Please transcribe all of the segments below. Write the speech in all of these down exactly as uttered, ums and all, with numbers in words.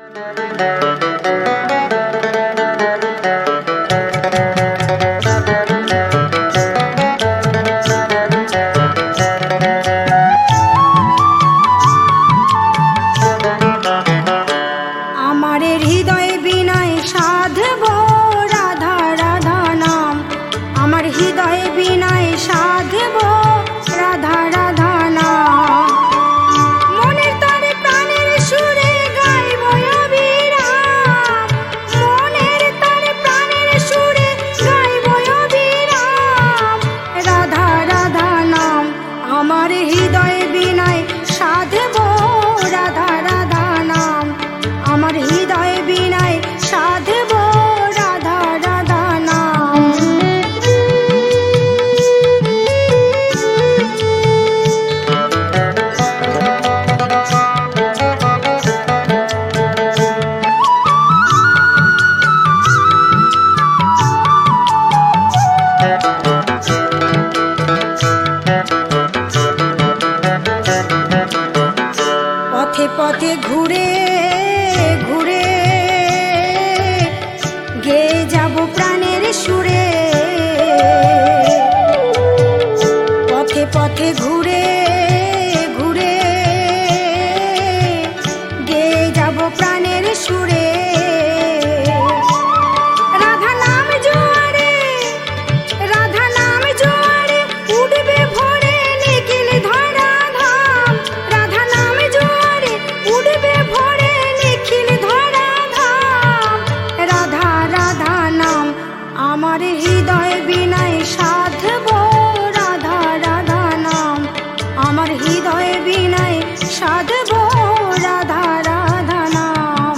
পথে পথে ঘুরে ঘুরে গেয়ে যাব প্রাণের সুরে, পথে পথে ঘুরে ঘুরে গেয়ে যাব প্রাণের সুরে। রাধা নাম জোয়ারে রাধা নাম জোয়ারে উঠবে ভোরে নিখিল ধরা ধাম। রাধা নাম জোয়ারে উঠবে ভোরে নিখিল ধরা ধাম। রাধা রাধা নাম আমার হৃদয় বিনায় সাধব। রাধা রাধা নাম আমার হৃদয় বিনায় সাধব। রাধা রাধা নাম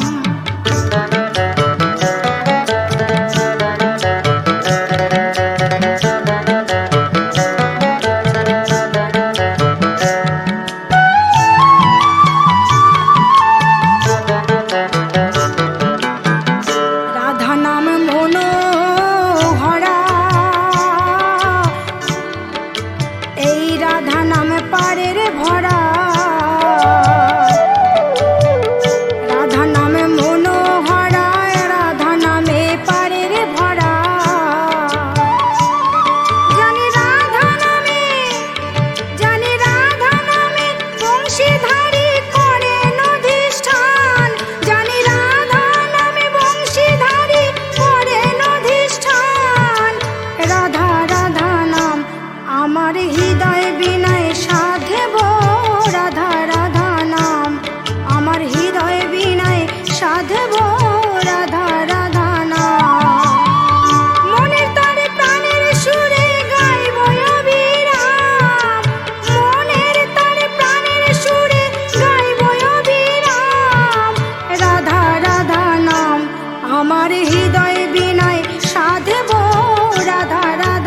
রাধা নাম মনোহরা, এই রাধা নাম পারের ভরা। রাধা নামে মনোহরা, রাধা নামে পারের ভরা। জানি রাধা নামে জানি রাধা নামে বংশীধারী করেন অধিষ্ঠান। জানি রাধা নামে বংশীধারী করেন অধিষ্ঠান। রাধা রাধা নাম আমার হৃদয় বিনায় সাধব। রাধা রাধা নাম আমার হৃদয় বিনায় সাধব। রাধা রাধা নাম মনের তারে প্রাণের সুরে গাইব অবিরাম। মনের তারে প্রাণের সুরে গাইব অবিরাম। রাধা রাধা নাম আমার হৃদয় বিনায় সাধব। রাধা রাধা